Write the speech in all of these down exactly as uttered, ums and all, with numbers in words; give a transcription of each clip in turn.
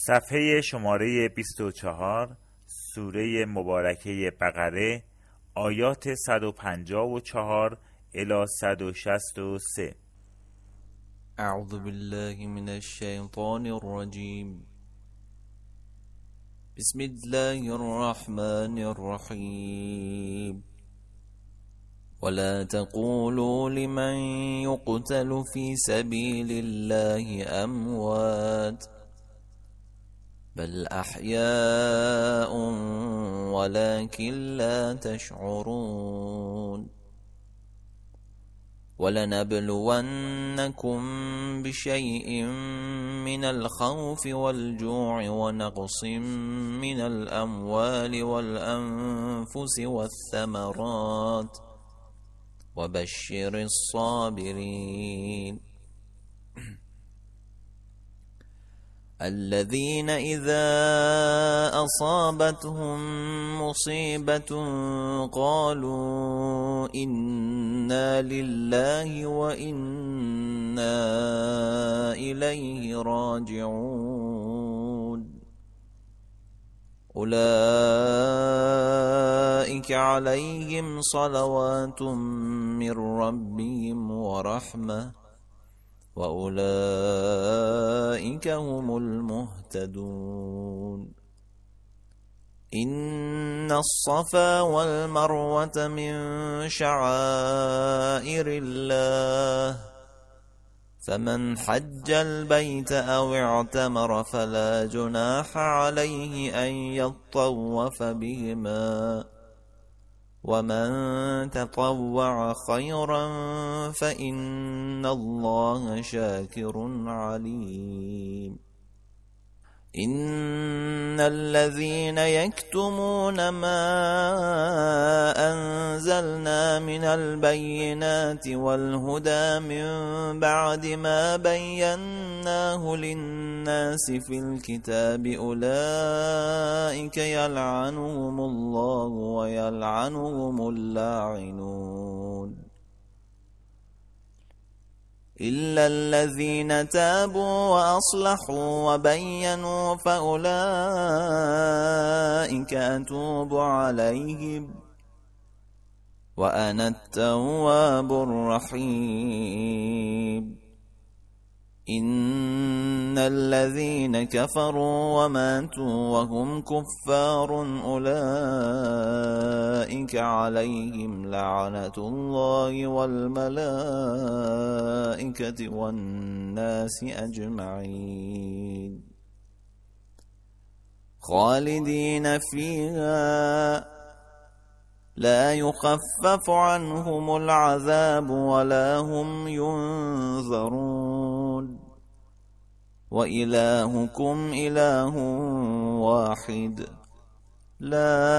صفحه شماره بیست و چهار، سوره مبارکه بقره، آیات صد و پنجاه و چهار الی صد و شصت و سه. اعوذ بالله من الشیطان الرجیم. بسم الله الرحمن الرحیم. ولا تقولوا لمن يقتل في سبيل الله أموات بل أحياء ولكن لا تشعرون. ولنبلونكم بشيء من الخوف والجوع ونقص من الأموال والأنفس والثمرات وبشر الصابرين الذين إذا أصابتهم مصيبة قالوا إنا لله وإنا إليه راجعون. أولئك عليهم صلوات من ربهم ورحمة وأولئك هم المهتدون. إن الصفا والمروة من شعائر الله فمن حج البيت أو اعتمر فلا جناح عليه أن يطوف بهما ومن تطوع خيرا فإن الله شاكر عليم. إن الذين يكتمون ما أنزلنا من البينات والهدى من بعد ما بيناه للناس في الكتاب أولئك يلعنهم الله ويلعنهم اللاعنون إلا الذين تابوا وأصلحوا وبينوا فأولئك أتوب عليهم وأنا التواب الرحيم. إن الذين كفروا وماتوا وهم كفار أولئك عليهم لعنة الله والملائكة والناس أجمعين خالدين فيها لا يخفف عنهم العذاب ولا هم ينظرون. وإلهكم إله واحد لا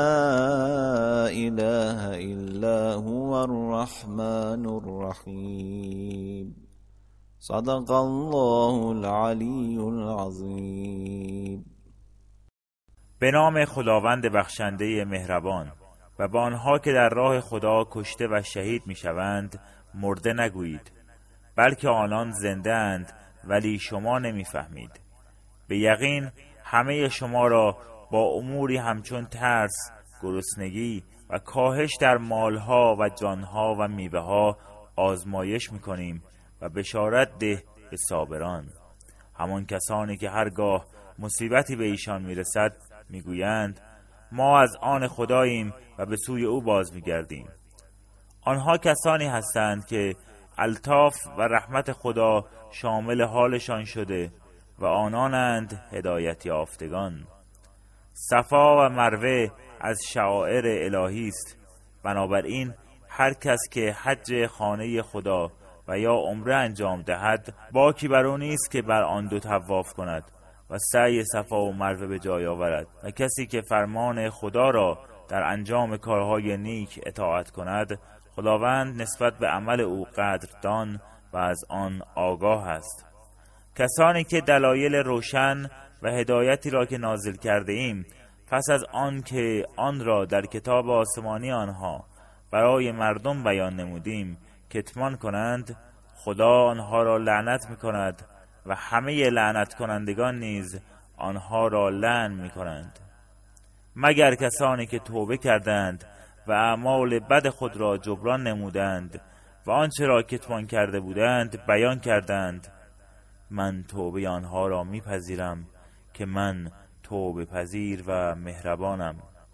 إله إلا هو الرحمن الرحيم. صدق الله العلی العظیم. به نام خداوند بخشنده مهربان. و با آنها که در راه خدا کشته و شهید می شوند مرده نگویید، بلکه آنان زنده اند ولی شما نمی فهمید. به یقین همه شما را با اموری همچون ترس، گرسنگی و کاهش در مالها و جانها و میوه ها آزمایش می کنیم و بشارت ده به صابران. همان کسانی که هرگاه مصیبتی به ایشان می رسد می گویند ما از آن خداییم و به سوی او باز می گردیم. آنها کسانی هستند که الطاف و رحمت خدا شامل حالشان شده و آنانند هدایت یافتگان. صفا و مروه از شعائر الهی است، بنابراین هر کس که حج خانه خدا و یا عمره انجام دهد باکی بر او نیست که بر آن دو طواف کند و سعی صفا و مروه به جای آورد. و کسی که فرمان خدا را در انجام کارهای نیک اطاعت کند، خداوند نسبت به عمل او قدردان و از آن آگاه است. کسانی که دلایل روشن و هدایتی را که نازل کرده ایم پس از آن که آن را در کتاب آسمانی آنها برای مردم بیان نمودیم کتمان کنند، خدا آنها را لعنت می‌کند و همه لعنت کنندگان نیز آنها را لعن می کنند، مگر کسانی که توبه کردند و اعمال بد خود را جبران نمودند و آنچه را کتمان کرده بودند بیان کردند. من توبه آنها را میپذیرم که من توبه پذیر و مهربانم.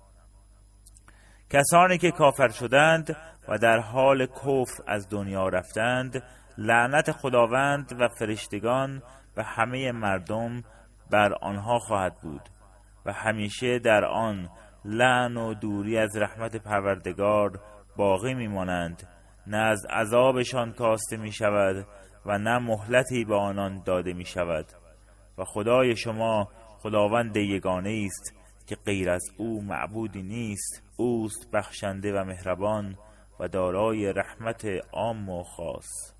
کسانی که کافر شدند و در حال کفر از دنیا رفتند، لعنت خداوند و فرشتگان و همه مردم بر آنها خواهد بود و همیشه در آن لعن و دوری از رحمت پروردگار باقی میمانند. نه از عذابشان کاسته می شود و نه مهلتی به آنان داده می شود. و خدای شما خداوند یگانه است که غیر از او معبودی نیست. اوست بخشنده و مهربان و دارای رحمت عام و خاص.